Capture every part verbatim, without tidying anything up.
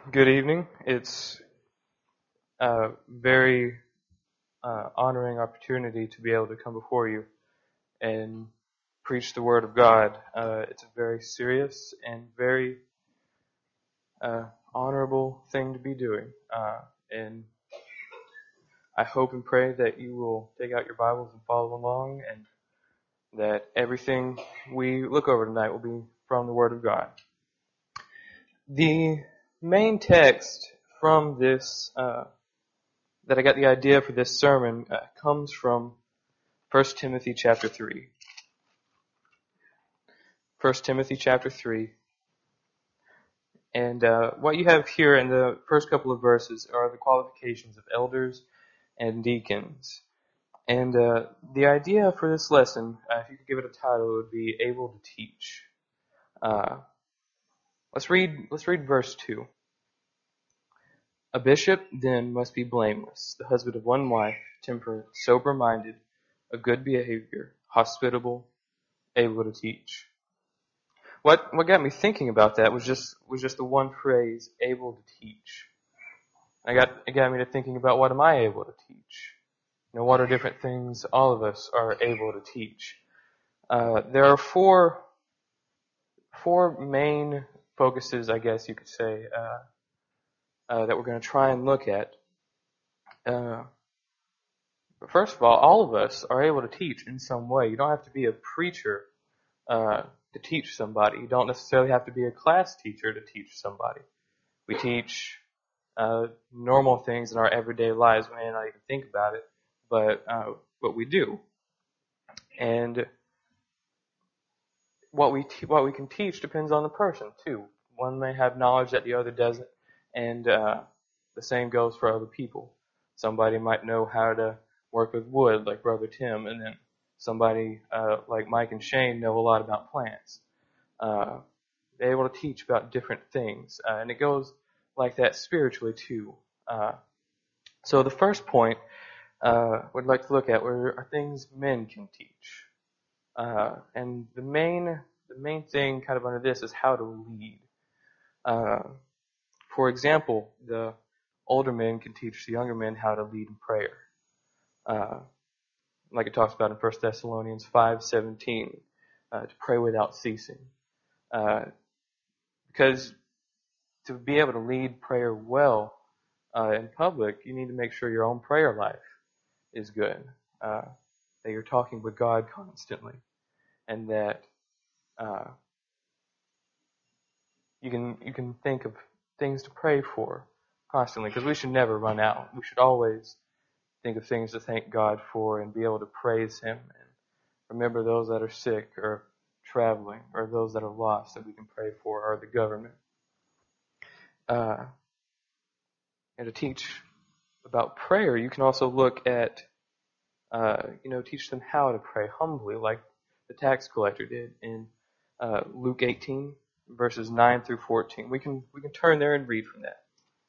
Good evening. It's a very uh, honoring opportunity to be able to come before you and preach the Word of God. Uh, it's a very serious and very uh, honorable thing to be doing. Uh, and I hope and pray that you will take out your Bibles and follow along, and that everything we look over tonight will be from the Word of God. The main text from this uh, that I got the idea for this sermon uh, comes from First Timothy chapter three. First Timothy chapter three. And uh, what you have here in the first couple of verses are the qualifications of elders and deacons. And uh, the idea for this lesson, uh, if you could give it a title, it would be able to teach. Uh, let's read. Let's read verse two. A bishop then must be blameless, the husband of one wife, temperate, sober-minded, of good behavior, hospitable, able to teach. What what got me thinking about that was just was just the one phrase, able to teach. I got it got me to thinking about, what am I able to teach? You know, what are different things all of us are able to teach? Uh, there are four four main focuses, I guess you could say, uh, uh, that we're going to try and look at. Uh, but first of all, all of us are able to teach in some way. You don't have to be a preacher uh, to teach somebody. You don't necessarily have to be a class teacher to teach somebody. We teach uh, normal things in our everyday lives. We may not even think about it, but uh, but we do. And what we te- what we can teach depends on the person too. One may have knowledge that the other doesn't, and uh, the same goes for other people. Somebody might know how to work with wood, like Brother Tim, and then somebody uh, like Mike and Shane know a lot about plants. Uh, they're able to teach about different things, uh, and it goes like that spiritually too. Uh, so the first point uh, we'd like to look at were are things men can teach, uh, and the main the main thing kind of under this is how to lead. Uh, for example, the older men can teach the younger men how to lead in prayer, uh, like it talks about in First Thessalonians five seventeen, uh, to pray without ceasing, uh, because to be able to lead prayer well uh, in public, you need to make sure your own prayer life is good, uh, that you're talking with God constantly, and that uh, you can you can think of things to pray for constantly, because we should never run out. We should always think of things to thank God for and be able to praise Him and remember those that are sick or traveling or those that are lost that we can pray for, or the government. Uh, and to teach about prayer, you can also look at, uh, you know, teach them how to pray humbly, like the tax collector did in uh, Luke eighteen, verses nine through fourteen. We can we can turn there and read from that.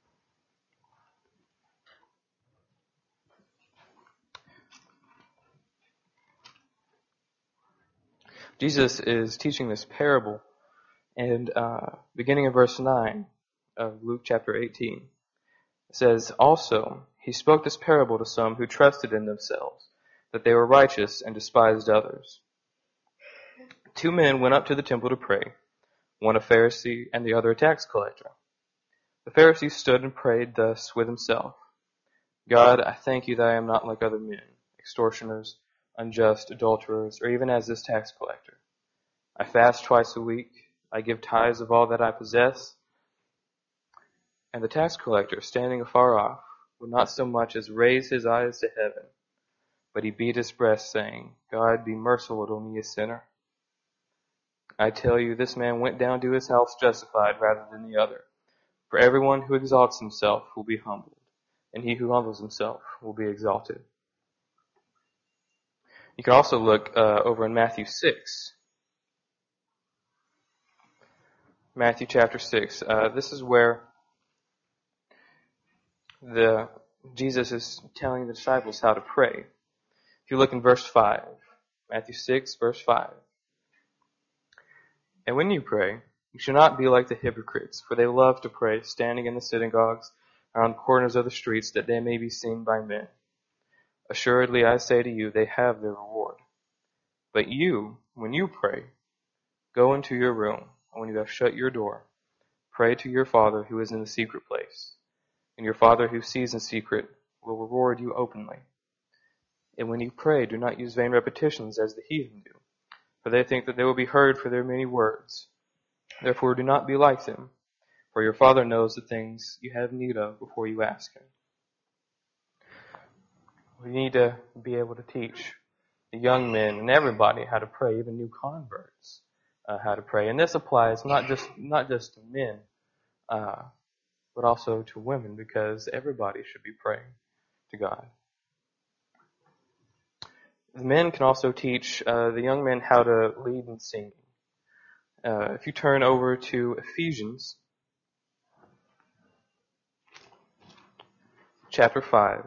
Jesus is teaching this parable, and uh, beginning in verse nine of Luke chapter eighteen, it says, "Also he spoke this parable to some who trusted in themselves that they were righteous and despised others. Two men went up to the temple to pray, one a Pharisee and the other a tax collector. The Pharisee stood and prayed thus with himself, 'God, I thank you that I am not like other men, extortioners, unjust, adulterers, or even as this tax collector. I fast twice a week. I give tithes of all that I possess.' And the tax collector, standing afar off, would not so much as raise his eyes to heaven, but he beat his breast, saying, 'God, be merciful to me, a sinner.' I tell you, this man went down to his house justified rather than the other. For everyone who exalts himself will be humbled, and he who humbles himself will be exalted." You can also look uh, over in Matthew six. Matthew chapter six. Uh, this is where the Jesus is telling the disciples how to pray. If you look in verse five, Matthew six, verse five. "And when you pray, You should not be like the hypocrites, for they love to pray, standing in the synagogues and on corners of the streets, that they may be seen by men. Assuredly, I say to you, they have their reward. But you, when you pray, go into your room, and when you have shut your door, pray to your Father who is in the secret place. And your Father who sees in secret will reward you openly. And when you pray, do not use vain repetitions as the heathen do, for they think that they will be heard for their many words. Therefore do not be like them, for your Father knows the things you have need of before you ask Him. We need to be able to teach the young men and everybody how to pray, even new converts, uh, how to pray. And this applies not just not just to men, uh, but also to women, because everybody should be praying to God. The men can also teach uh, the young men how to lead in singing. Uh, if you turn over to Ephesians chapter five,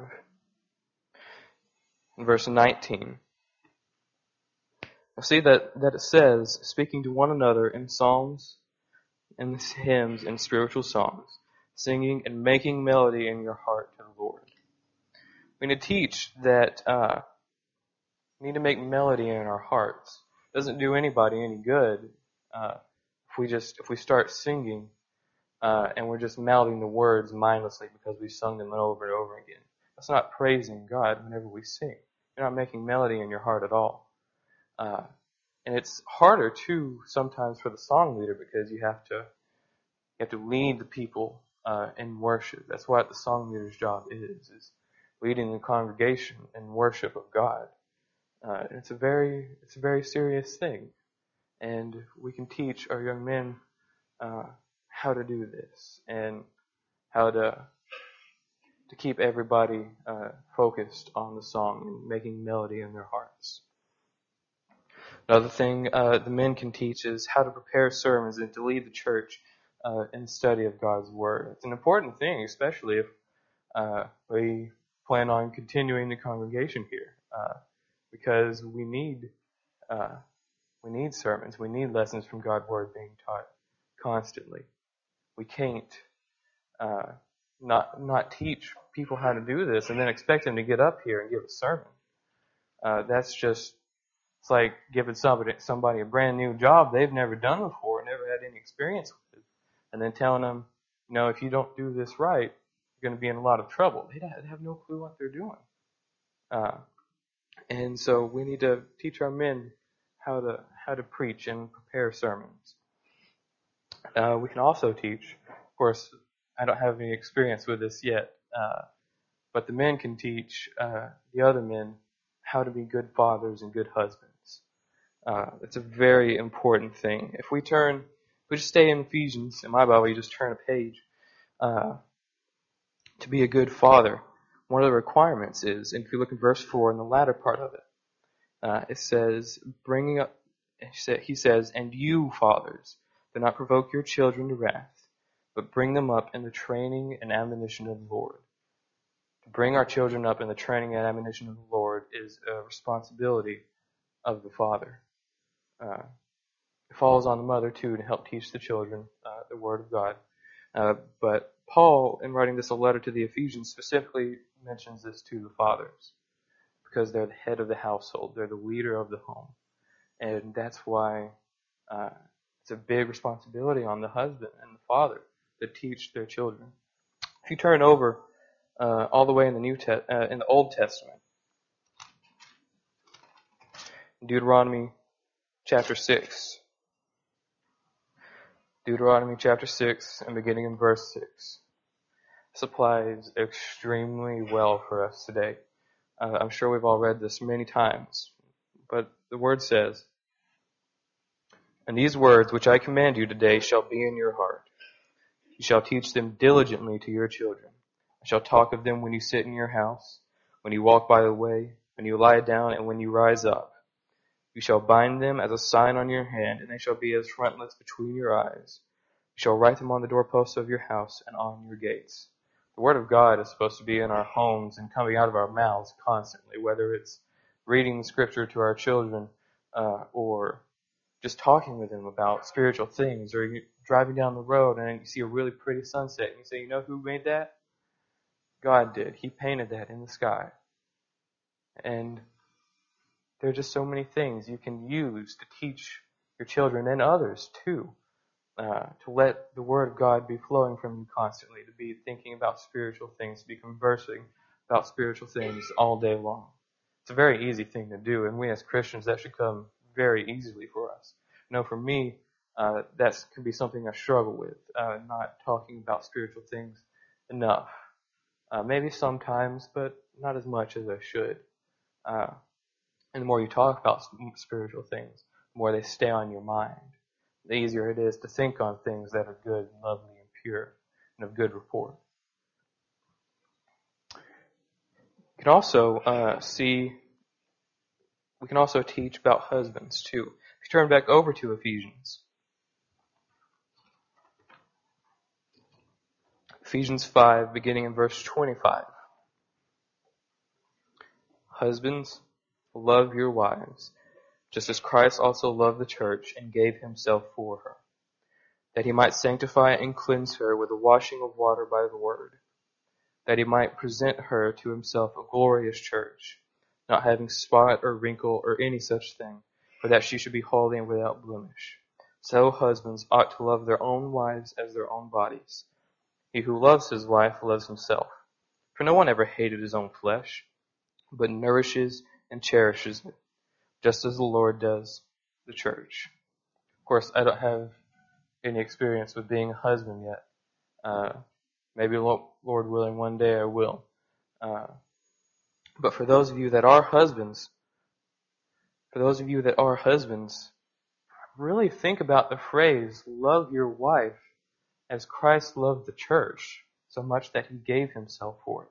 in verse nineteen, you'll see that, that it says, speaking to one another in psalms and hymns and spiritual songs, singing and making melody in your heart to the Lord. We need to teach that uh, we need to make melody in our hearts. It doesn't do anybody any good uh, if we just if we start singing uh, and we're just mouthing the words mindlessly because we've sung them over and over again. That's not praising God whenever we sing. You're not making melody in your heart at all. Uh, and it's harder too sometimes for the song leader, because you have to you have to lead the people uh, in worship. That's what the song leader's job is: is leading the congregation in worship of God. Uh, it's a very it's a very serious thing, and we can teach our young men uh, how to do this and how to to keep everybody uh, focused on the song and making melody in their hearts. Another thing uh, the men can teach is how to prepare sermons and to lead the church uh, in the study of God's Word. It's an important thing, especially if uh, we plan on continuing the congregation here, uh, because we need uh, we need sermons, we need lessons from God's Word being taught constantly. We can't uh, not not teach people how to do this and then expect them to get up here and give a sermon. Uh, that's just It's like giving somebody somebody a brand new job they've never done before, never had any experience with it, and then telling them, you know, if you don't do this right, you're going to be in a lot of trouble. They have no clue what they're doing. Uh, and so we need to teach our men how to how to preach and prepare sermons. Uh, we can also teach, of course, I don't have any experience with this yet, uh, but the men can teach uh, the other men how to be good fathers and good husbands. Uh, it's a very important thing. If we turn, if we just stay in Ephesians, in my Bible, you just turn a page. Uh, to be a good father, one of the requirements is, and if you look at verse four in the latter part of it, uh, it says, bringing up, he says, and you, fathers, do not provoke your children to wrath, but bring them up in the training and admonition of the Lord. To bring our children up in the training and admonition of the Lord is a responsibility of the father. Uh, it falls on the mother, too, to help teach the children uh, the Word of God. Uh, but Paul, in writing this a letter to the Ephesians, specifically mentions this to the fathers, because they're the head of the household. They're the leader of the home. And that's why uh, it's a big responsibility on the husband and the father to teach their children. If you turn over uh, all the way in the New Te- uh, in the Old Testament, Deuteronomy chapter six. Deuteronomy chapter six, and beginning in verse six. This applies extremely well for us today. Uh, I'm sure we've all read this many times, but the word says, and these words which I command you today shall be in your heart. You shall teach them diligently to your children. I shall talk of them when you sit in your house, when you walk by the way, when you lie down, and when you rise up. You shall bind them as a sign on your hand, and they shall be as frontlets between your eyes. You shall write them on the doorposts of your house and on your gates. The Word of God is supposed to be in our homes and coming out of our mouths constantly, whether it's reading the Scripture to our children uh, or just talking with them about spiritual things, or you're driving down the road and you see a really pretty sunset and you say, you know who made that? God did. He painted that in the sky. And there are just so many things you can use to teach your children and others too, uh, to let the Word of God be flowing from you constantly, to be thinking about spiritual things, to be conversing about spiritual things all day long. It's a very easy thing to do, and we as Christians, that should come very easily for us. You know, for me, uh, that can be something I struggle with, uh, not talking about spiritual things enough. Uh, maybe sometimes, but not as much as I should. Uh, and the more you talk about spiritual things, the more they stay on your mind. The easier it is to think on things that are good and lovely and pure and of good report. You can also uh, see, we can also teach about husbands too. If you turn back over to Ephesians. Ephesians five, beginning in verse twenty-five. Husbands, love your wives, just as Christ also loved the church and gave himself for her, that he might sanctify and cleanse her with the washing of water by the word, that he might present her to himself a glorious church, not having spot or wrinkle or any such thing, but that she should be holy and without blemish. So husbands ought to love their own wives as their own bodies. He who loves his wife loves himself. For no one ever hated his own flesh, but nourishes and cherishes it, just as the Lord does the church. Of course, I don't have any experience with being a husband yet. Uh, maybe, Lord willing, one day I will. Uh, but for those of you that are husbands, for those of you that are husbands, really think about the phrase, love your wife as Christ loved the church, so much that he gave himself for it.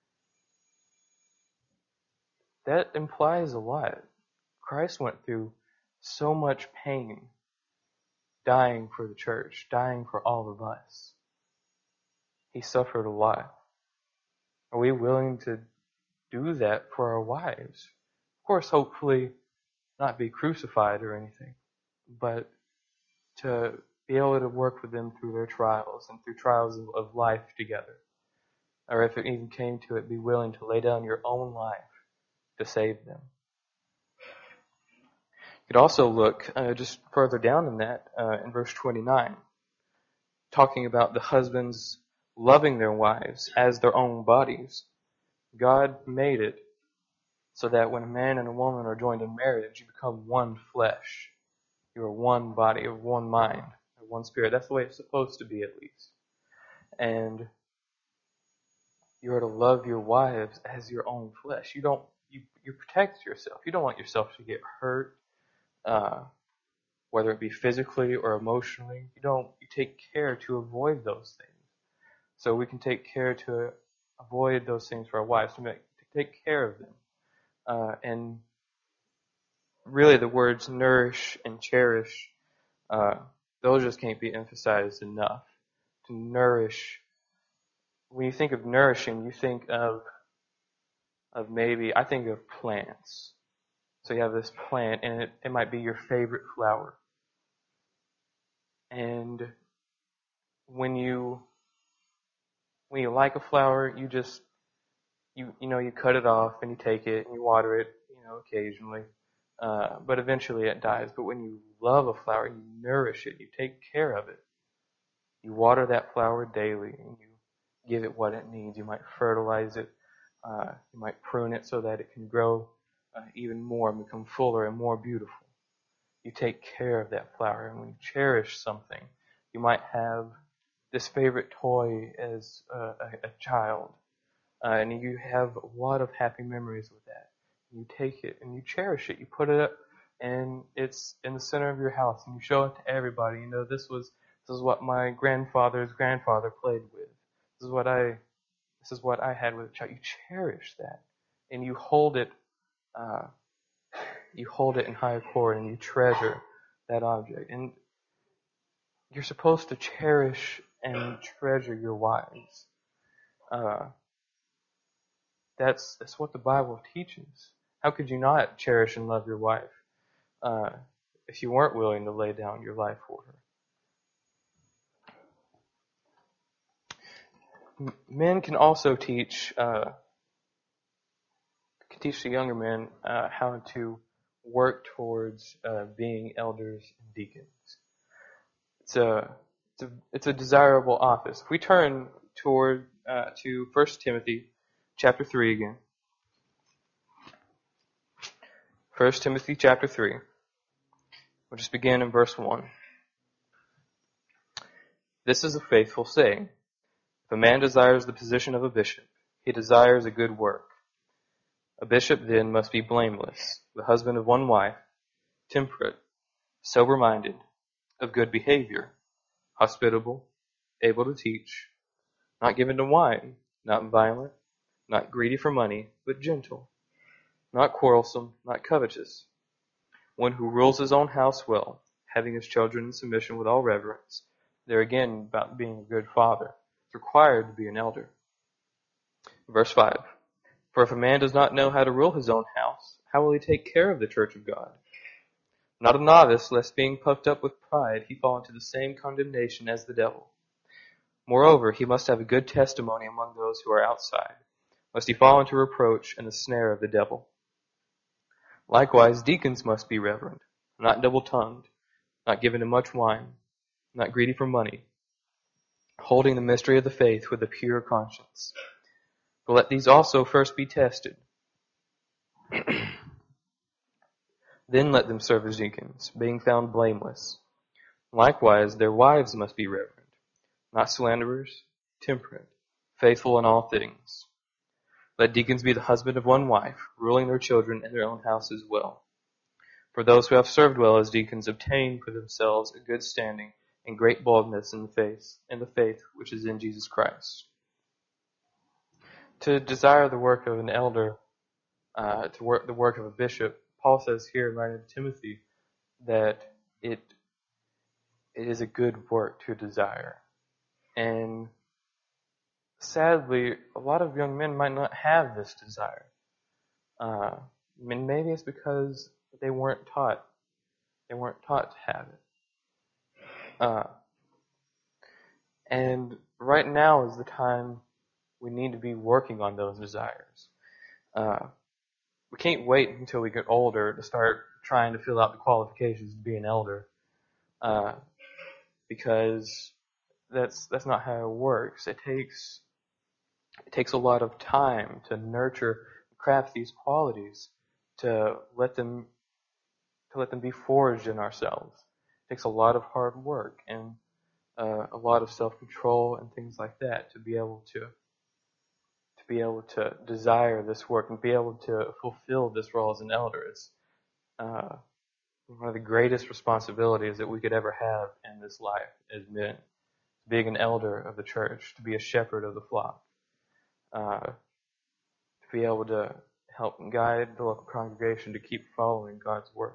That implies a lot. Christ went through so much pain dying for the church, dying for all of us. He suffered a lot. Are we willing to do that for our wives? Of course, hopefully not be crucified or anything, but to be able to work with them through their trials and through trials of, of life together. Or if it even came to it, be willing to lay down your own life to save them. You could also look uh, just further down in that, uh, in verse twenty-nine, talking about the husbands loving their wives as their own bodies. God made it so that when a man and a woman are joined in marriage, you become one flesh. You are one body, of one mind, of one spirit. That's the way it's supposed to be, at least. And you are to love your wives as your own flesh. You don't, you, you protect yourself. You don't want yourself to get hurt, uh, whether it be physically or emotionally. You don't, you take care to avoid those things. So we can take care to avoid those things for our wives, to, make, to take care of them. Uh, and really the words nourish and cherish, uh, those just can't be emphasized enough. To nourish, when you think of nourishing, you think of, of maybe, I think of plants. So you have this plant, and it, it might be your favorite flower. And when you, when you like a flower, you just, you, you know, you cut it off and you take it and you water it, you know, occasionally. Uh, but eventually it dies. But when you love a flower, you nourish it, you take care of it. You water that flower daily and you give it what it needs. You might fertilize it. Uh, you might prune it so that it can grow uh, even more and become fuller and more beautiful. You take care of that flower, and when you cherish something, you might have this favorite toy as a, a, a child, uh, and you have a lot of happy memories with that. You take it and you cherish it. You put it up, and it's in the center of your house, and you show it to everybody. You know, this was this is what my grandfather's grandfather played with. This is what I this is what I had with a child. You cherish that, and you hold it. Uh, you hold it in high accord, and you treasure that object. And you're supposed to cherish and treasure your wives. Uh, that's that's what the Bible teaches. How could you not cherish and love your wife? Uh, if you weren't willing to lay down your life for her. Men can also teach uh, can teach the younger men uh, how to work towards uh, being elders and deacons. It's a it's a it's a desirable office. If we turn toward uh, to First Timothy chapter three again. First Timothy chapter three. We'll just begin in verse one. This is a faithful saying. If a man desires the position of a bishop, he desires a good work. A bishop then must be blameless, the husband of one wife, temperate, sober-minded, of good behavior, hospitable, able to teach, not given to wine, not violent, not greedy for money, but gentle, not quarrelsome, not covetous, one who rules his own house well, having his children in submission with all reverence. There again, about being a good father. It's required to be an elder. Verse five. For if a man does not know how to rule his own house, how will he take care of the church of God? Not a novice, lest being puffed up with pride, he fall into the same condemnation as the devil. Moreover, he must have a good testimony among those who are outside, lest he fall into reproach and the snare of the devil. Likewise, deacons must be reverent, not double-tongued, not given to much wine, not greedy for money, holding the mystery of the faith with a pure conscience. But let these also first be tested. Then let them serve as deacons, being found blameless. Likewise, their wives must be reverent, not slanderers, temperate, faithful in all things. Let deacons be the husband of one wife, ruling their children and their own houses well. For those who have served well as deacons obtain for themselves a good standing and great boldness in the faith, in the faith which is in Jesus Christ. To desire the work of an elder, uh, to work the work of a bishop, Paul says here in writing to Timothy that it it is a good work to desire. And sadly, a lot of young men might not have this desire. Uh, I mean, maybe it's because they weren't taught. They weren't taught to have it. Uh, and right now is the time we need to be working on those desires. Uh, we can't wait until we get older to start trying to fill out the qualifications to be an elder, uh, because that's that's not how it works. It takes it takes a lot of time to nurture, craft these qualities, to let them to let them be forged in ourselves. It takes a lot of hard work and uh, a lot of self-control and things like that to be able to to be able to desire this work and be able to fulfill this role as an elder. It's uh, one of the greatest responsibilities that we could ever have in this life as men. Being an elder of the church, to be a shepherd of the flock, uh, to be able to help guide the local congregation to keep following God's word.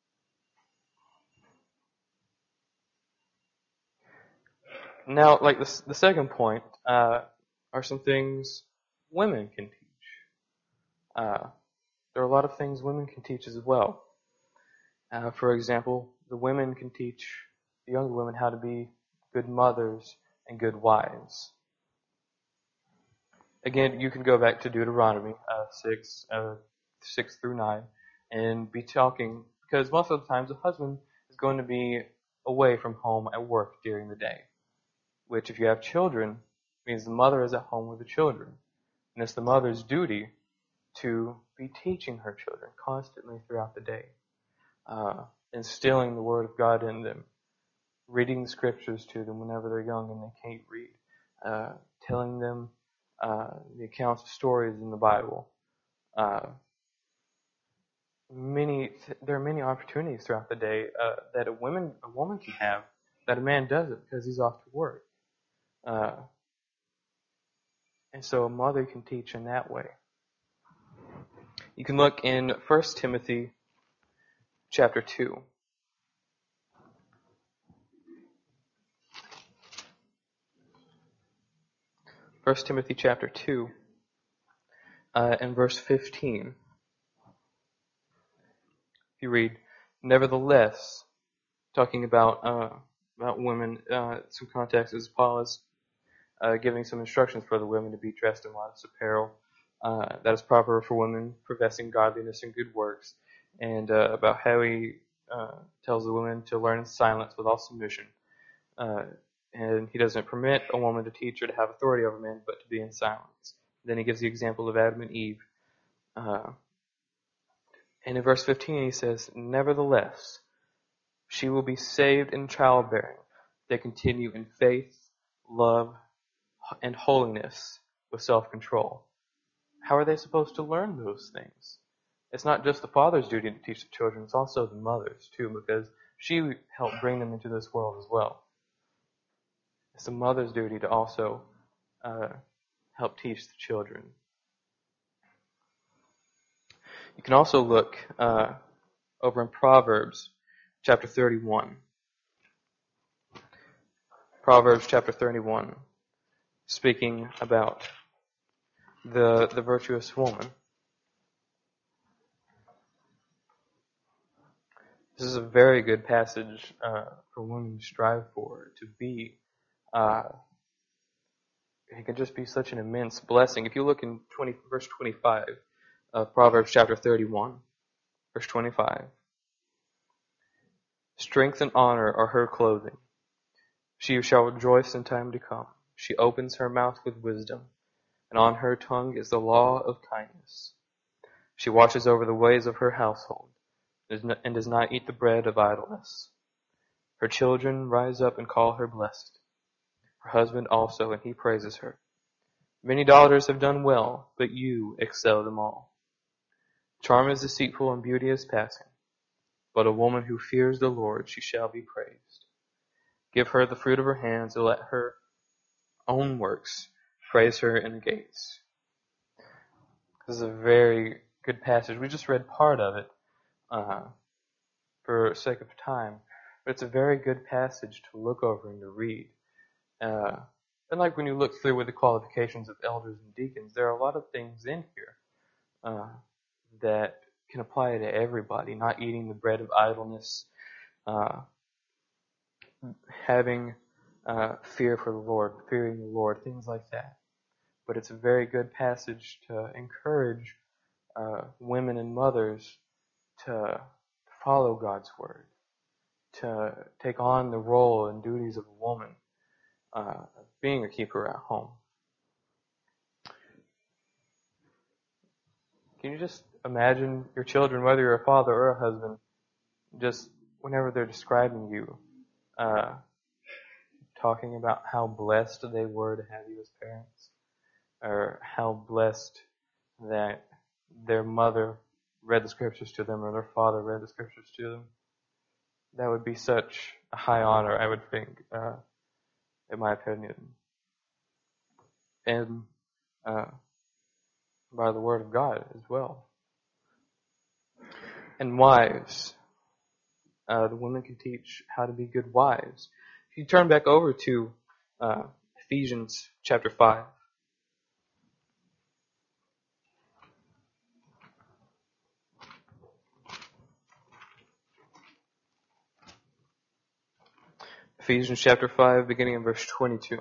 Now, like the, the second point, uh, are some things women can teach. Uh, there are a lot of things women can teach as well. Uh, for example, the women can teach the younger women how to be good mothers and good wives. Again, you can go back to Deuteronomy uh, six, uh, six through nine, and be talking, because most of the times a husband is going to be away from home at work during the day, which if you have children, means the mother is at home with the children. And it's the mother's duty to be teaching her children constantly throughout the day, uh, instilling the Word of God in them, reading the Scriptures to them whenever they're young and they can't read, uh, telling them uh, the accounts of stories in the Bible. Uh, many there are many opportunities throughout the day uh, that a woman a woman can have that a man doesn't because he's off to work. Uh, and so a mother can teach in that way. You can look in First Timothy chapter two. First Timothy chapter two uh, and verse fifteen. You read, Nevertheless, talking about uh, about women, uh, some context is Paul is uh, giving some instructions for the women to be dressed in modest apparel uh, that is proper for women, professing godliness and good works, and uh, about how he uh, tells the women to learn in silence with all submission. Uh, and he doesn't permit a woman to teach or to have authority over men, but to be in silence. Then he gives the example of Adam and Eve. Uh, and in verse fifteen he says, Nevertheless, she will be saved in childbearing. They continue in faith, love, and holiness with self-control. How are they supposed to learn those things? It's not just the father's duty to teach the children, it's also the mother's too, because she helped bring them into this world as well. It's the mother's duty to also uh, help teach the children. You can also look uh, over in Proverbs chapter thirty-one. Proverbs chapter thirty-one, speaking about the the virtuous woman. This is a very good passage uh, for women to strive for, to be. Uh, it can just be such an immense blessing. If you look in twenty, verse twenty-five of Proverbs chapter thirty-one, verse twenty-five. Strength and honor are her clothing. She shall rejoice in time to come. She opens her mouth with wisdom, and on her tongue is the law of kindness. She watches over the ways of her household, and does not eat the bread of idleness. Her children rise up and call her blessed. Her husband also, and he praises her. Many daughters have done well, but you excel them all. Charm is deceitful and beauty is passing, but a woman who fears the Lord, she shall be praised. Give her the fruit of her hands, and let her own works praise her in the gates. This is a very good passage. We just read part of it uh, for sake of time, but it's a very good passage to look over and to read. Uh, and like when you look through with the qualifications of elders and deacons, there are a lot of things in here uh, that can apply to everybody. Not eating the bread of idleness, uh, having uh, fear for the Lord, fearing the Lord, things like that. But it's a very good passage to encourage uh, women and mothers to follow God's word, to take on the role and duties of a woman, uh, being a keeper at home. Can you just imagine your children, whether you're a father or a husband, just whenever they're describing you, uh, talking about how blessed they were to have you as parents, or how blessed that their mother read the scriptures to them or their father read the scriptures to them? That would be such a high honor, I would think, uh, in my opinion. And uh, by the word of God as well. And wives. Uh, the women can teach how to be good wives. If you turn back over to uh, Ephesians chapter five. Ephesians chapter five, beginning in verse twenty-two.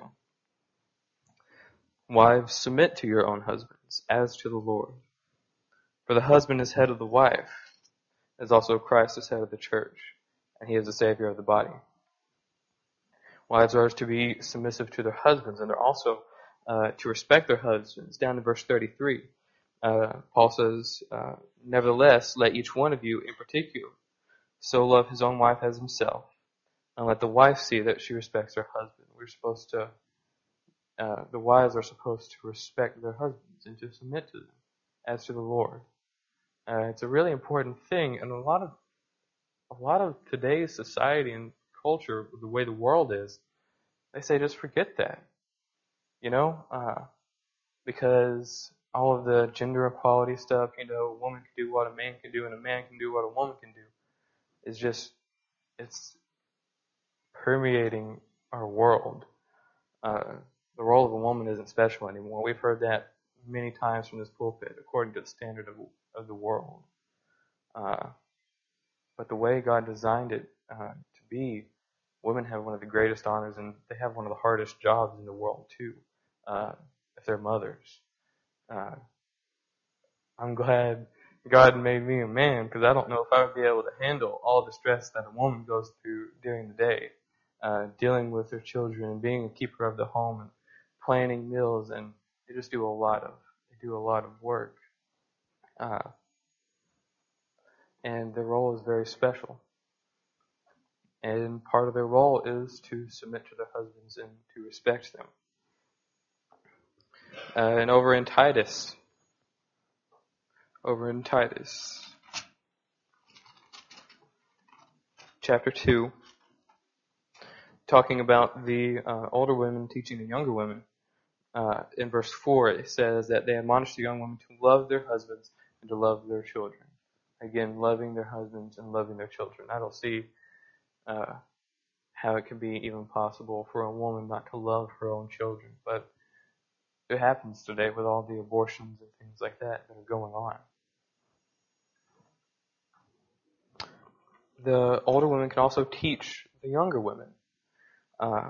Wives, submit to your own husbands, as to the Lord. For the husband is head of the wife, as also Christ is head of the church, and he is the Savior of the body. Wives are to be submissive to their husbands, and they're also uh, to respect their husbands. Down to verse thirty-three, uh, Paul says, uh, Nevertheless, let each one of you in particular so love his own wife as himself, and let the wife see that she respects her husband. We're supposed to, uh, the wives are supposed to respect their husbands and to submit to them as to the Lord. Uh, it's a really important thing, and a lot of a lot of today's society and culture, the way the world is, they say just forget that, you know, uh, because all of the gender equality stuff, you know, a woman can do what a man can do, and a man can do what a woman can do, is just it's permeating our world. Uh, the role of a woman isn't special anymore. We've heard that many times from this pulpit, according to the standard of, of the world. Uh, But the way God designed it uh, to be, women have one of the greatest honors, and they have one of the hardest jobs in the world too, uh, if they're mothers. Uh, I'm glad God made me a man, because I don't know if I would be able to handle all the stress that a woman goes through during the day, uh, dealing with her children and being a keeper of the home and planning meals, and they just do a lot of they do a lot of work, uh, and their role is very special. And part of their role is to submit to their husbands and to respect them. Uh, and over in Titus, over in Titus, chapter two, talking about the uh, older women teaching the younger women, uh, in verse four it says that they admonish the young women to love their husbands and to love their children. Again, loving their husbands and loving their children. I don't see uh, how it could be even possible for a woman not to love her own children, but it happens today with all the abortions and things like that that are going on. The older women can also teach the younger women. Uh,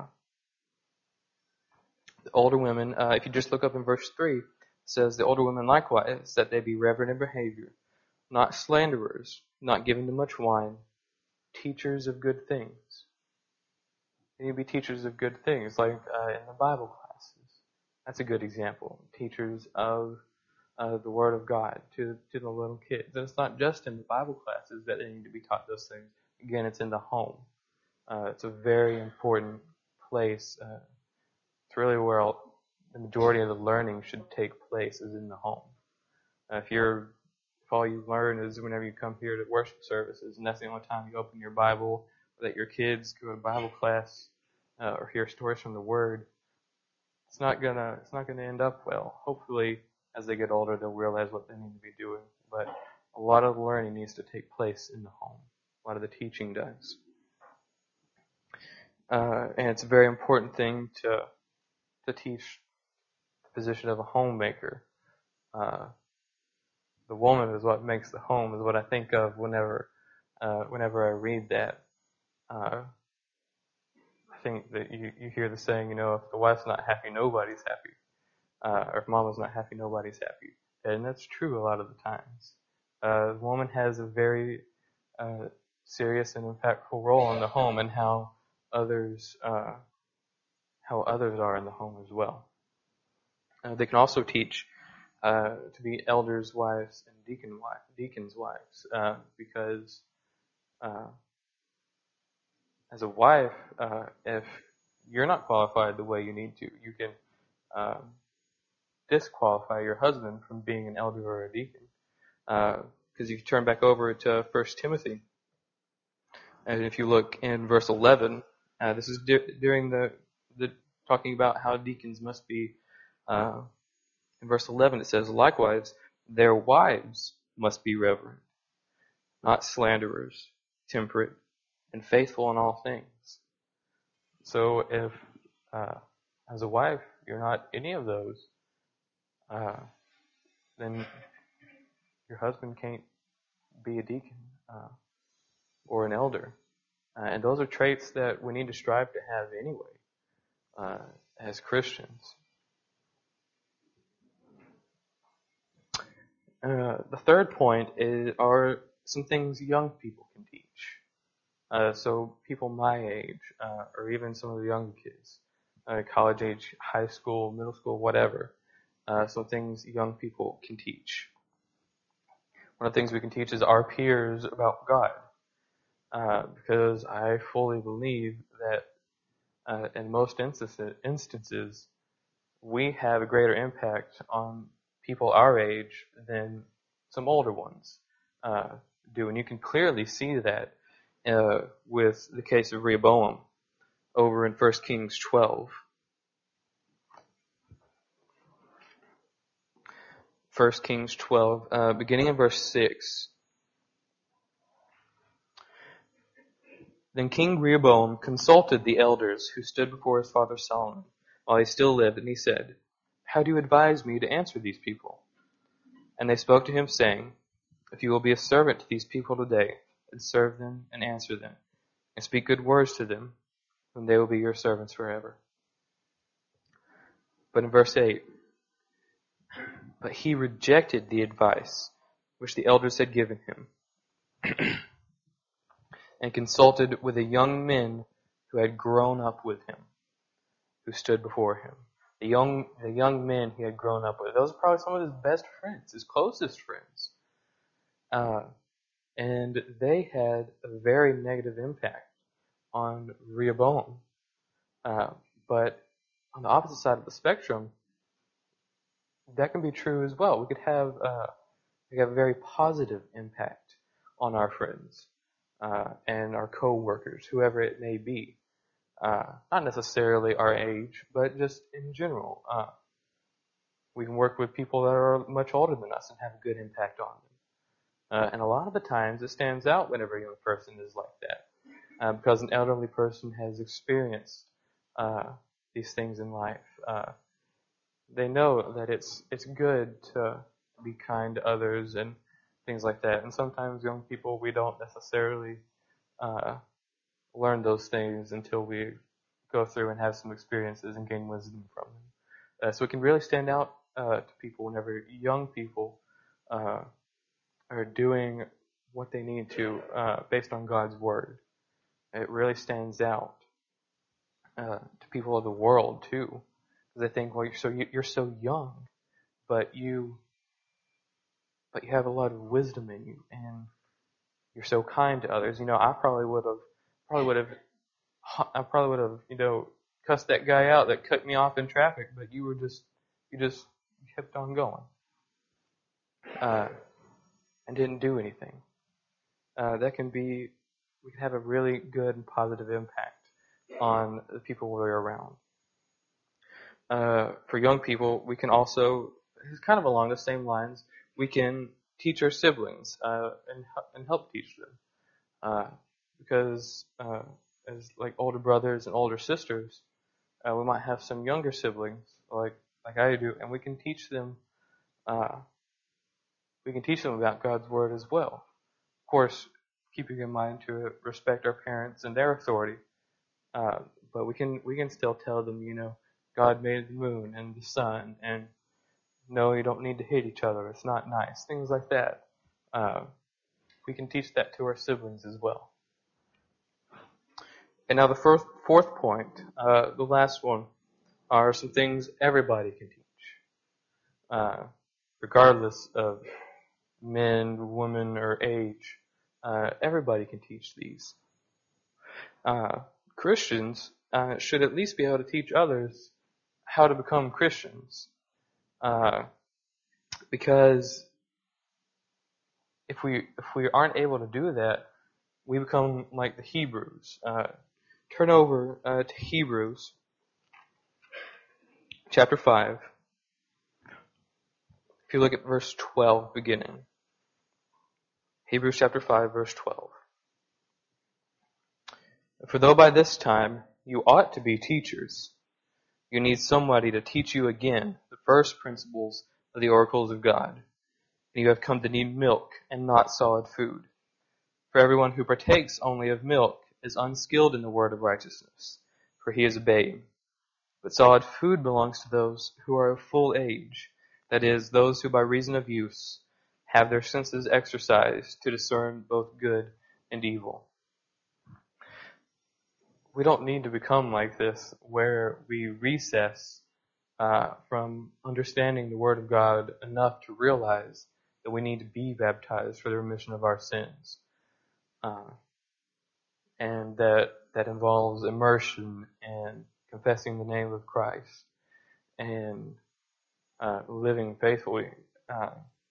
the older women, uh, if you just look up in verse three, it says, the older women likewise, that they be reverent in behavior, not slanderers, not given to much wine, teachers of good things. They need to be teachers of good things, like uh, in the Bible classes. That's a good example. Teachers of uh, the Word of God to to the little kids. And it's not just in the Bible classes that they need to be taught those things. Again, it's in the home. Uh, it's a very important place. Uh, it's really where all, the majority of the learning should take place, is in the home. Uh, if you're if all you learn is whenever you come here to worship services, and that's the only time you open your Bible, or that your kids go to Bible class uh, or hear stories from the Word, it's not gonna it's not gonna end up well. Hopefully, as they get older, they'll realize what they need to be doing. But a lot of the learning needs to take place in the home. A lot of the teaching does, uh, and it's a very important thing to to teach the position of a homemaker. Uh, the woman is what makes the home, is what I think of whenever uh, whenever I read that. Uh, I think that you, you hear the saying, you know, if the wife's not happy, nobody's happy. Uh, or if mama's not happy, nobody's happy. And that's true a lot of the times. Uh, the woman has a very uh, serious and impactful role in the home, and how others uh, how others are in the home as well. Uh, they can also teach uh, to be elders' wives and deacon wife, deacons' wives, uh, because uh, as a wife, uh, if you're not qualified the way you need to, you can uh, disqualify your husband from being an elder or a deacon. Because uh, you turn back over to First Timothy, and if you look in verse eleven, uh, this is di- during the, the talking about how deacons must be. Uh, in verse eleven, it says, likewise, their wives must be reverent, not slanderers, temperate, and faithful in all things. So if, uh, as a wife, you're not any of those, uh, then your husband can't be a deacon uh, or an elder. Uh, and those are traits that we need to strive to have anyway, uh, as Christians. Uh, the third point is, are some things young people can teach. Uh, so people my age, uh, or even some of the younger kids, uh, college age, high school, middle school, whatever. Uh, some things young people can teach. One of the things we can teach is our peers about God. Uh, because I fully believe that uh, in most instances, instances, we have a greater impact on people our age than some older ones uh, do. And you can clearly see that uh, with the case of Rehoboam over in First Kings twelve. First Kings twelve, uh, beginning in verse six. Then King Rehoboam consulted the elders who stood before his father Solomon while he still lived, and he said, how do you advise me to answer these people? And they spoke to him, saying, if you will be a servant to these people today, and serve them and answer them, and speak good words to them, and they will be your servants forever. But in verse eight, but he rejected the advice which the elders had given him, and consulted with the young men who had grown up with him, who stood before him. The young, the young men he had grown up with. Those are probably some of his best friends, his closest friends. Uh, and they had a very negative impact on Rehoboam. Uh, but on the opposite side of the spectrum, that can be true as well. We could have, uh, we have a very positive impact on our friends uh, and our co-workers, whoever it may be. Uh, not necessarily our age, but just in general. Uh, we can work with people that are much older than us and have a good impact on them. Uh, and a lot of the times it stands out whenever a young person is like that. Uh, because an elderly person has experienced uh, these things in life. Uh, they know that it's it's good to be kind to others and things like that. And sometimes young people, we don't necessarily uh, learn those things until we go through and have some experiences and gain wisdom from them. Uh, so it can really stand out uh, to people whenever young people uh, are doing what they need to uh, based on God's Word. It really stands out uh, to people of the world too, because they think, well, you're so you're so young, but you but you have a lot of wisdom in you, and you're so kind to others. You know, I probably would have probably would have I probably would have you know cussed that guy out that cut me off in traffic, but you were just you just kept on going uh, and didn't do anything. Uh, that can be we can have a really good and positive impact on the people we're around. Uh, for young people, we can also, it's kind of along the same lines, we can teach our siblings uh, and and help teach them. Uh, because uh, as like older brothers and older sisters, uh, we might have some younger siblings like like I do, and we can teach them. Uh, we can teach them about God's Word as well. Of course, keeping in mind to respect our parents and their authority. Uh, but we can we can still tell them, you know, God made the moon and the sun, and no, you don't need to hit each other. It's not nice. Things like that. Uh, we can teach that to our siblings as well. And now the first, fourth point, uh, the last one, are some things everybody can teach, uh, regardless of men, women, or age. Uh, everybody can teach these. Uh, Christians uh, should at least be able to teach others how to become Christians. Uh, because if we if we aren't able to do that, we become like the Hebrews. Uh, turn over uh, to Hebrews chapter five. If you look at verse twelve beginning. Hebrews chapter five, verse twelve. For though by this time you ought to be teachers, you need somebody to teach you again the first principles of the oracles of God. And you have come to need milk and not solid food. For everyone who partakes only of milk is unskilled in the word of righteousness, for he is a babe. But solid food belongs to those who are of full age, that is, those who by reason of use have their senses exercised to discern both good and evil. We don't need to become like this, where we recess uh, from understanding the Word of God enough to realize that we need to be baptized for the remission of our sins. Uh, and that that involves immersion and confessing the name of Christ and uh, living faithfully. Uh,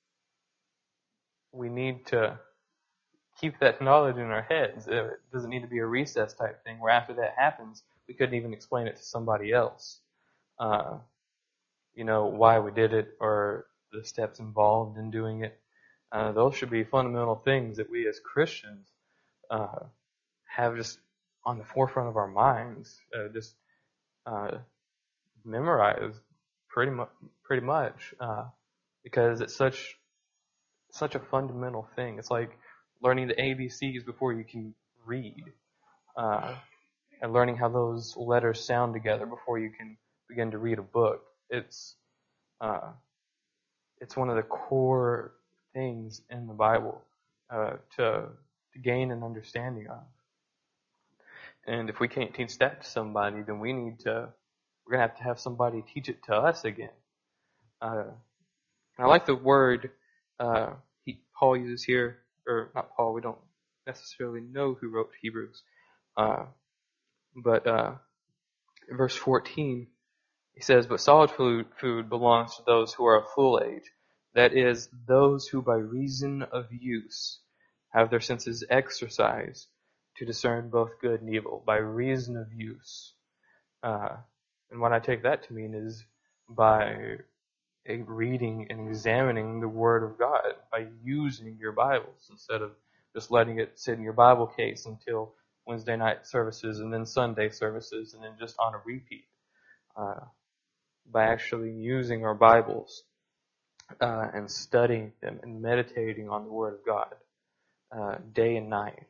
we need to keep that knowledge in our heads. It doesn't need to be a recess type thing where after that happens, we couldn't even explain it to somebody else. Uh, you know, why we did it or the steps involved in doing it. Uh, those should be fundamental things that we as Christians uh, have just on the forefront of our minds, uh, just uh, memorized pretty much, pretty much, uh, because it's such such a fundamental thing. It's like learning the A B Cs before you can read, uh, and learning how those letters sound together before you can begin to read a book. It's uh, it's one of the core things in the Bible uh, to to gain an understanding of. And if we can't teach that to somebody, then we need to we're gonna have to have somebody teach it to us again. Uh, and I like the word uh, he, Paul uses here, or not Paul. We don't necessarily know who wrote Hebrews, uh, but uh, in verse fourteen, he says, "But solid food, food belongs to those who are of full age, that is, those who by reason of use have their senses exercised to discern both good and evil." By reason of use. Uh, and what I take that to mean is by a reading and examining the Word of God, by using your Bibles instead of just letting it sit in your Bible case until Wednesday night services and then Sunday services and then just on a repeat. Uh, by actually using our Bibles uh, and studying them and meditating on the Word of God uh, day and night,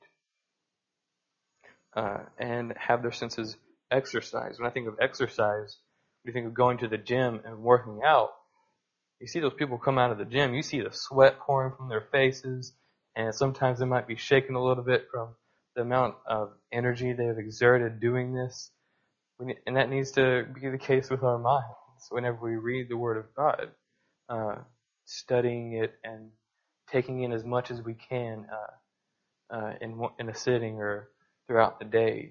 uh, and have their senses exercised. When I think of exercise, when you think of going to the gym and working out, you see those people come out of the gym, you see the sweat pouring from their faces, and sometimes they might be shaking a little bit from the amount of energy they have exerted doing this. And that needs to be the case with our minds. Whenever we read the Word of God, uh, studying it and taking in as much as we can uh, uh, in in a sitting or throughout the day.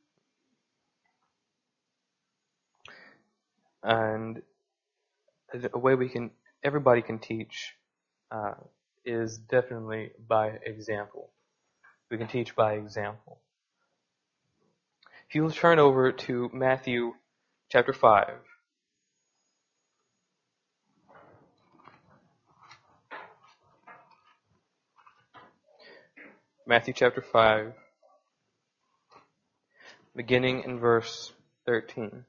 And a way we can, everybody can teach uh, is definitely by example. We can teach by example. If you'll turn over to Matthew chapter five. Matthew chapter five, beginning in verse thirteen.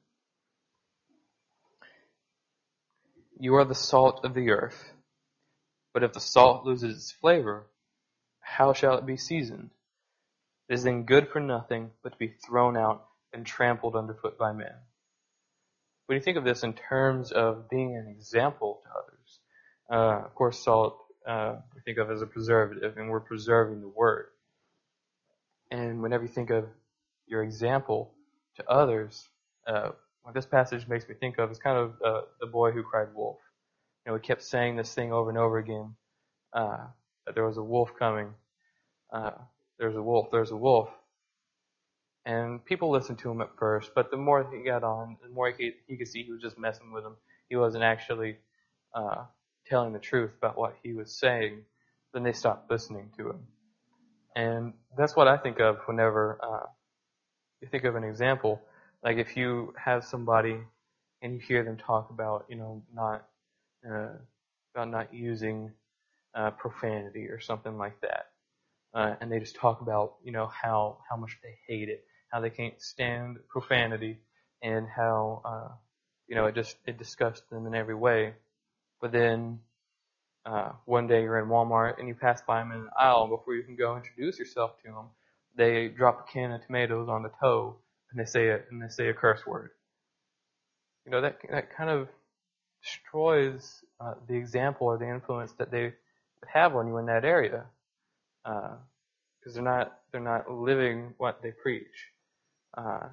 "You are the salt of the earth, but if the salt loses its flavor, how shall it be seasoned? It is then good for nothing but to be thrown out and trampled underfoot by men." When you think of this in terms of being an example to others, uh, of course salt uh, we think of as a preservative, and we're preserving the Word. And whenever you think of your example to others, uh, what this passage makes me think of is kind of uh, the boy who cried wolf. You know, he kept saying this thing over and over again, uh, that there was a wolf coming. Uh, there's a wolf, there's a wolf. And people listened to him at first, but the more he got on, the more he, he could see he was just messing with them. He wasn't actually uh, telling the truth about what he was saying. Then they stopped listening to him. And that's what I think of whenever uh, you think of an example. Like if you have somebody and you hear them talk about, you know, not uh, about not using uh, profanity or something like that, uh, and they just talk about, you know, how how much they hate it, how they can't stand profanity, and how uh, you know it just it disgusts them in every way. But then uh, one day you're in Walmart and you pass by them in an aisle, and before you can go introduce yourself to them, they drop a can of tomatoes on the toe and they say a, and they say a curse word. You know, that that kind of destroys uh, the example or the influence that they have on you in that area, because uh, they're not they're not living what they preach. Uh,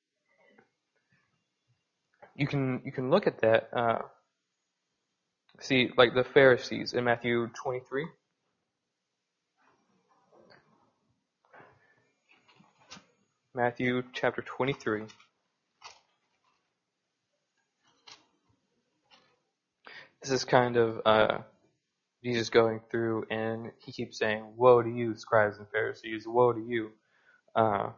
you can you can look at that. Uh, see, like the Pharisees in Matthew twenty-three. Matthew chapter twenty-three. This is kind of uh, Jesus going through, and he keeps saying, "Woe to you, scribes and Pharisees! Woe to you!" Uh,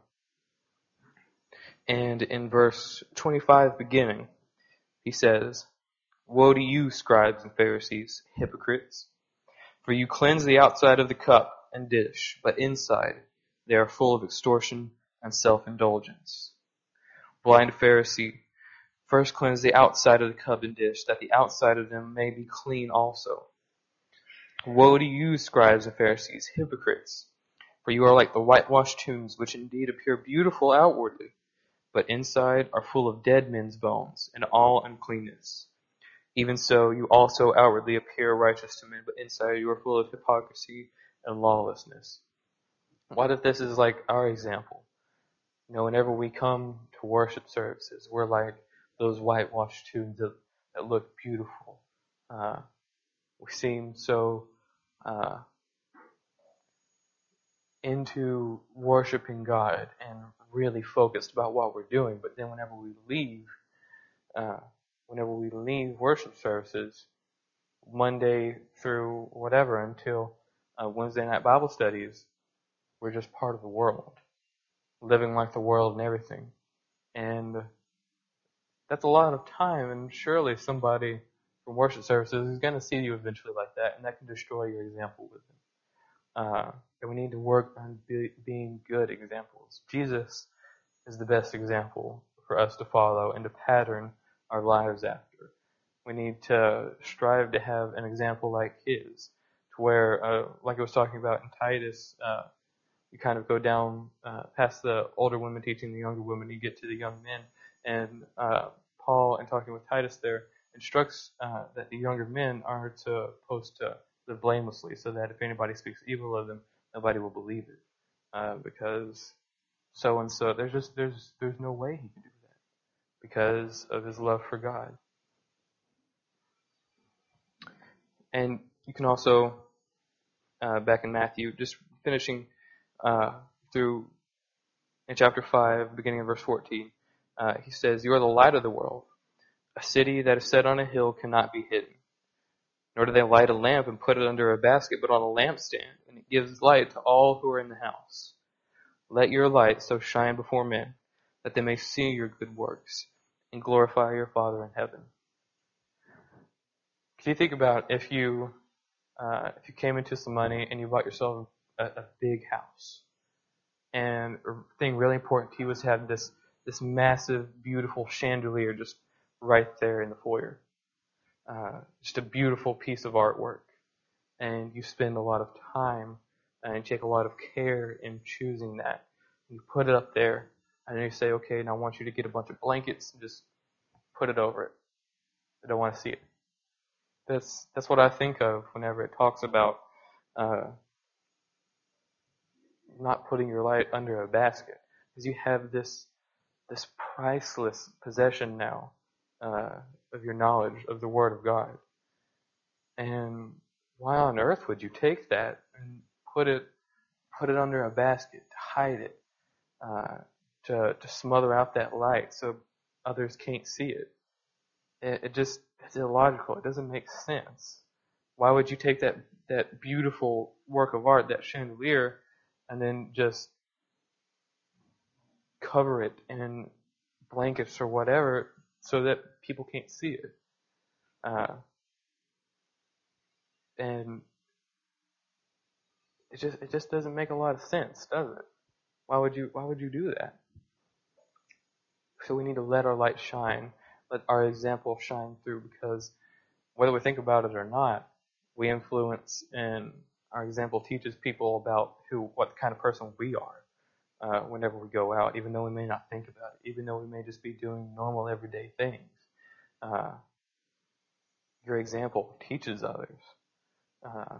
and in verse twenty-five, beginning, he says, "Woe to you, scribes and Pharisees, hypocrites! For you cleanse the outside of the cup and dish, but inside they are full of extortion and self-indulgence. Blind Pharisee, first cleanse the outside of the cup and dish, that the outside of them may be clean also. Woe to you, scribes and Pharisees, hypocrites! For you are like the whitewashed tombs, which indeed appear beautiful outwardly, but inside are full of dead men's bones and all uncleanness. Even so, you also outwardly appear righteous to men, but inside you are full of hypocrisy and lawlessness. What if this is like our example? You know, whenever we come to worship services, we're like those whitewashed tombs that, that look beautiful. Uh, we seem so uh, into worshiping God and really focused about what we're doing. But then whenever we leave, uh, whenever we leave worship services, Monday through whatever until uh, Wednesday night Bible studies, we're just part of the world, living like the world and everything. And that's a lot of time, and surely somebody from worship services is going to see you eventually like that, and that can destroy your example with them. Uh, and we need to work on be, being good examples. Jesus is the best example for us to follow and to pattern our lives after. We need to strive to have an example like his, to where, uh, like I was talking about in Titus, uh, you kind of go down uh, past the older women teaching the younger women, you get to the young men, and uh, Paul, in talking with Titus there, instructs uh, that the younger men are to post to live blamelessly, so that if anybody speaks evil of them, nobody will believe it, uh, because so and so, there's just there's there's no way he can do that because of his love for God. And you can also, uh, back in Matthew, just finishing uh, through in chapter five, beginning in verse fourteen, uh, he says, "You are the light of the world. A city that is set on a hill cannot be hidden. Nor do they light a lamp and put it under a basket, but on a lampstand, and it gives light to all who are in the house. Let your light so shine before men, that they may see your good works and glorify your Father in heaven." Can you think about if you uh, if you came into some money and you bought yourself a, a big house, and a thing really important to you was to have this this massive, beautiful chandelier just right there in the foyer, uh, just a beautiful piece of artwork, and you spend a lot of time and take a lot of care in choosing that. You put it up there, and then you say, "Okay, now I want you to get a bunch of blankets and just put it over it. I don't want to see it." That's that's what I think of whenever it talks about uh, not putting your light under a basket, because you have this this priceless possession now uh, of your knowledge of the Word of God. And why on earth would you take that and put it put it under a basket to hide it, uh, to to smother out that light so others can't see it? It, it just it's illogical. It doesn't make sense. Why would you take that that beautiful work of art, that chandelier, and then just cover it in blankets or whatever so that people can't see it? Uh, and it just it just doesn't make a lot of sense, does it? Why would you why would you do that? So we need to let our light shine, let our example shine through, because whether we think about it or not, we influence and our example teaches people about who what kind of person we are uh, whenever we go out, even though we may not think about it, even though we may just be doing normal everyday things. Uh, your example teaches others. Uh,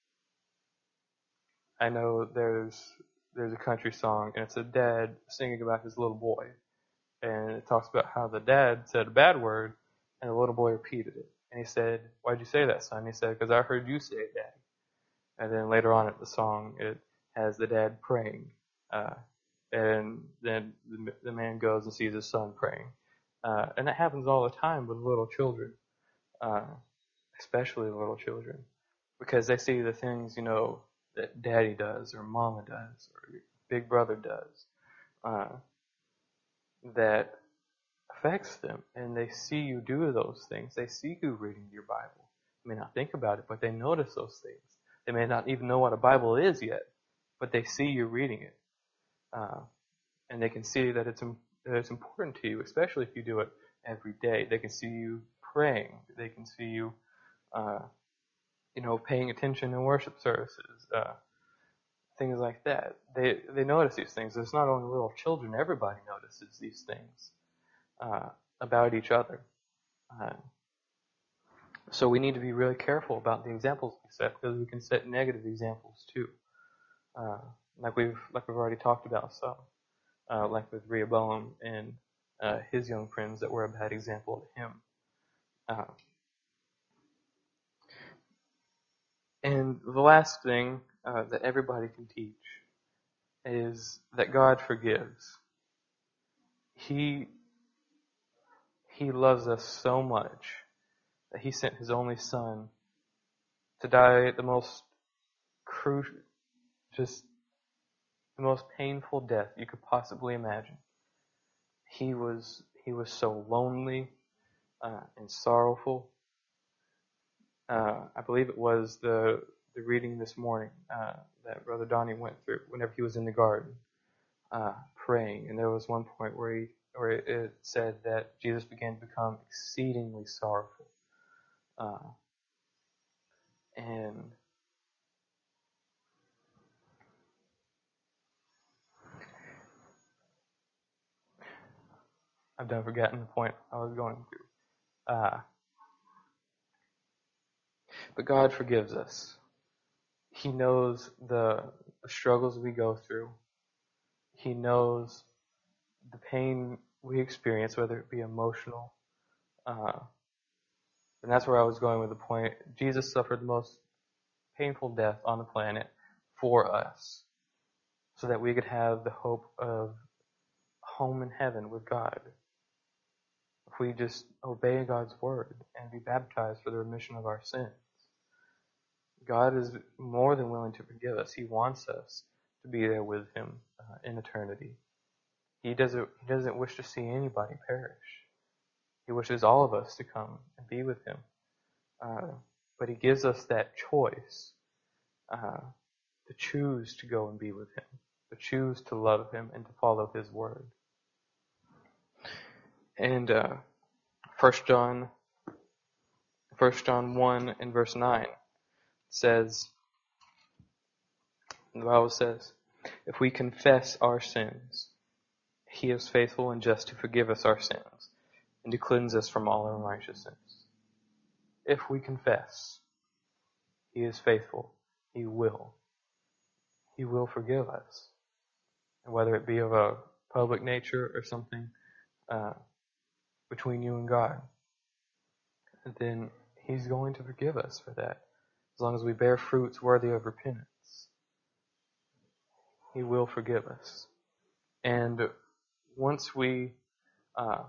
I know there's there's a country song, and it's a dad singing about his little boy, and it talks about how the dad said a bad word, and the little boy repeated it, and he said, "Why'd you say that, son?" He said, "Because I heard you say it, Daddy." And then later on in the song, it has the dad praying, uh, and then the, the man goes and sees his son praying, uh, and that happens all the time with little children, uh, especially little children, because they see the things, you know, that daddy does or mama does or your big brother does, uh, that affects them, and they see you do those things. They see you reading your Bible. They may not think about it, but they notice those things. They may not even know what a Bible is yet, but they see you reading it, uh, and they can see that it's that it's important to you, especially if you do it every day. They can see you praying. They can see you uh, you know, paying attention in worship services, uh, things like that. They they notice these things. It's not only little children. Everybody notices these things uh, about each other. Uh, so we need to be really careful about the examples we set, because we can set negative examples too. Uh, like we've like we've already talked about some, uh, like with Rehoboam and uh, his young friends that were a bad example to him. Uh, and the last thing uh, that everybody can teach is that God forgives. He He loves us so much that He sent His only Son to die the most crucial, just the most painful death you could possibly imagine. He was He was so lonely uh, and sorrowful. Uh, I believe it was the the reading this morning uh, that Brother Donnie went through whenever he was in the garden uh, praying, and there was one point where he where it said that Jesus began to become exceedingly sorrowful, uh, and I've done forgotten the point I was going to. Uh, but God forgives us. He knows the, the struggles we go through. He knows the pain we experience, whether it be emotional. Uh, and that's where I was going with the point. Jesus suffered the most painful death on the planet for us, so that we could have the hope of home in heaven with God. If we just obey God's word and be baptized for the remission of our sins, God is more than willing to forgive us. He wants us to be there with Him uh, in eternity. He doesn't, he doesn't wish to see anybody perish. He wishes all of us to come and be with Him. Uh, but He gives us that choice uh, to choose to go and be with Him, to choose to love Him and to follow His word. And uh, First John, First John one and verse nine says, the Bible says, if we confess our sins, He is faithful and just to forgive us our sins and to cleanse us from all unrighteousness. If we confess, He is faithful. He will. He will forgive us. And whether it be of a public nature or something uh, between you and God, then He's going to forgive us for that. As long as we bear fruits worthy of repentance, He will forgive us. And once we uh,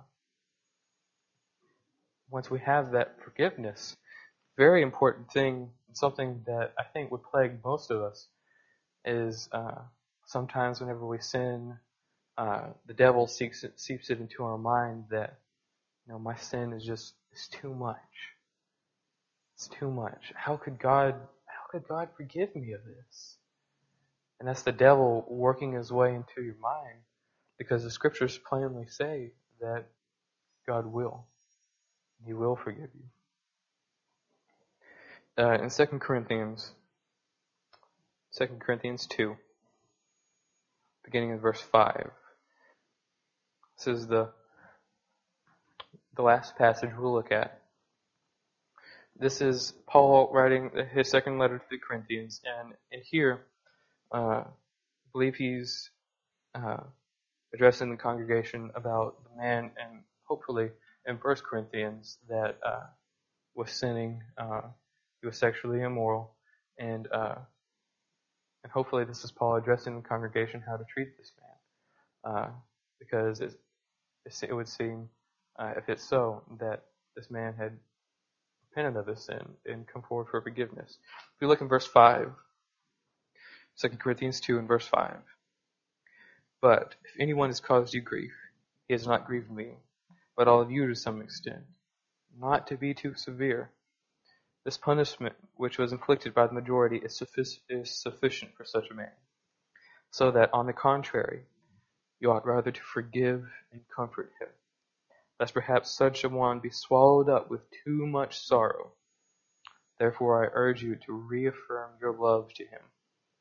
once we have that forgiveness, very important thing, something that I think would plague most of us, is uh, sometimes whenever we sin, uh, the devil seeks it, seeps it into our mind that, you know, my sin is just is too much. It's too much. How could God? How could God forgive me of this? And that's the devil working his way into your mind, because the scriptures plainly say that God will. He will forgive you. Uh, in Second Corinthians, Second Corinthians two, beginning in verse five, this is the the last passage we'll look at. This is Paul writing his second letter to the Corinthians, and, and here, uh, I believe he's uh, addressing the congregation about the man, and hopefully in First Corinthians, that uh, was sinning, uh, he was sexually immoral, and uh, and hopefully this is Paul addressing the congregation how to treat this man, uh, because it, it would seem, uh, if it's so, that this man had repented of his sin and come forward for forgiveness. If we look in verse five, Second Corinthians two and verse five. But if anyone has caused you grief, he has not grieved me, but all of you to some extent. Not to be too severe. This punishment which was inflicted by the majority is, suffic- is sufficient for such a man, so that, on the contrary, you ought rather to forgive and comfort him, lest perhaps such a one be swallowed up with too much sorrow. Therefore, I urge you to reaffirm your love to him.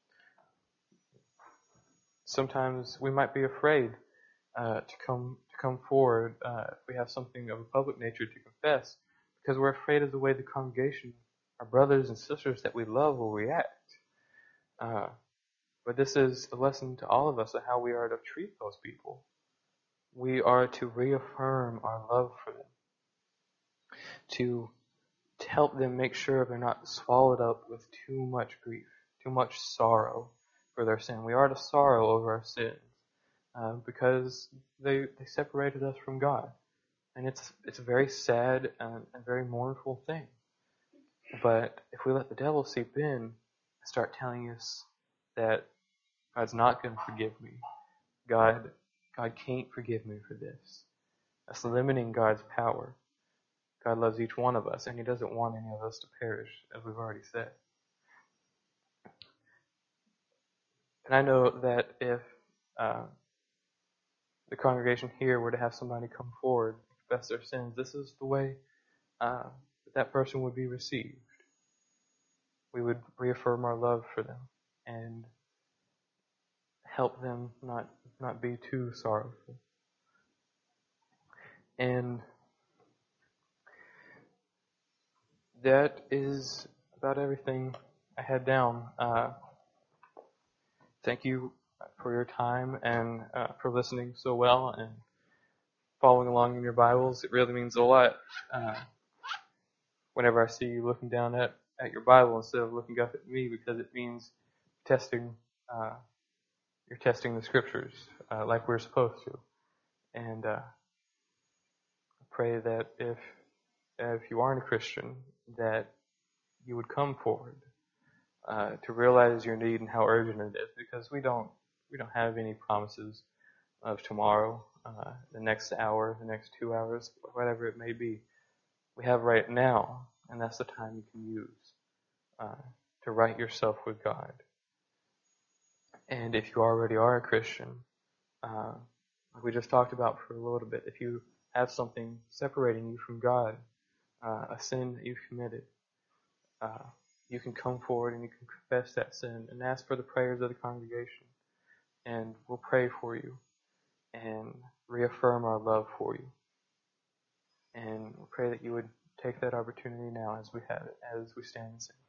Sometimes we might be afraid uh, to come to come forward uh, if we have something of a public nature to confess, because we're afraid of the way the congregation, our brothers and sisters that we love, will react. Uh, but this is a lesson to all of us on how we are to treat those people. We are to reaffirm our love for them, to, to help them make sure they're not swallowed up with too much grief, too much sorrow for their sin. We are to sorrow over our sins uh, because they they separated us from God, and it's it's a very sad and, and very mournful thing. But if we let the devil seep in and start telling us that God's not going to forgive me, God God can't forgive me for this, that's limiting God's power. God loves each one of us, and he doesn't want any of us to perish, as we've already said. And I know that if uh, the congregation here were to have somebody come forward and confess their sins, this is the way uh, that that person would be received. We would reaffirm our love for them and help them not not be too sorrowful. And that is about everything I had down. Uh, thank you for your time and uh, for listening so well and following along in your Bibles. It really means a lot uh, whenever I see you looking down at, at your Bible instead of looking up at me, because it means testing. Uh, you're testing the Scriptures uh, like we're supposed to. And uh, I pray that if if you aren't a Christian, that you would come forward uh, to realize your need and how urgent it is, because we don't we don't have any promises of tomorrow, uh, the next hour, the next two hours, whatever it may be. We have right now, and that's the time you can use uh, to right yourself with God. And if you already are a Christian, uh, like we just talked about for a little bit, if you have something separating you from God, uh, a sin that you've committed, uh, you can come forward and you can confess that sin and ask for the prayers of the congregation. And we'll pray for you and reaffirm our love for you. And we pray that you would take that opportunity now as we have it, as we stand and sing.